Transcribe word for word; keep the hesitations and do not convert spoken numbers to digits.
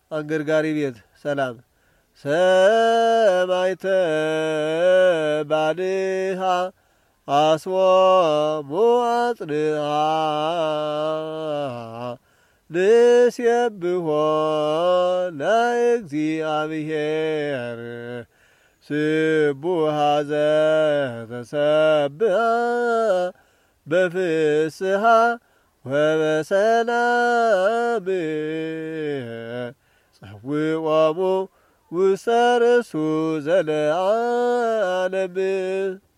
አንገርጋሪ ቤት ሰላም ሰማይተ ባድሃ አስወሙ አጽንሃ ንሴብሖ ለእግዚአብሔር ስቡሐ ዘተሰብሐ በፍስሐ ወበሰላም ጸውዖሙ ውስተ ርእሱ ዘለዓለም